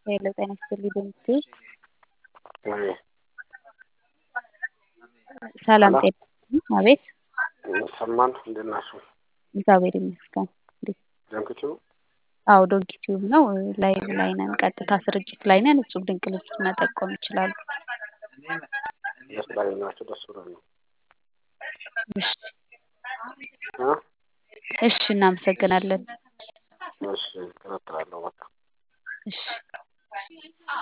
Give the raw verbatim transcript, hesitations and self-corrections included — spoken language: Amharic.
ሄሎ ጤና ይስጥልኝ ድምፄ ወይ ሰላም ሄሎ ጤና ይስጥልኝ። አቤት ሰማን እንደት ናችሁ? እግዚአብሔር ይመስገን። እንዴት? ጀንክቲው አዎ ዶንኪ ቲዩብ ነው። ላይቭ ላይ ነን፣ ቀጥታ ስርጭት ላይ ነን። እጹብ ድንቅ ልብስ መጠቆም ይችላሉ። ደስ ባገኛችሁ ደስ ብሎኛል። እሺ እ እሺ እናመሰግናለን። እሺ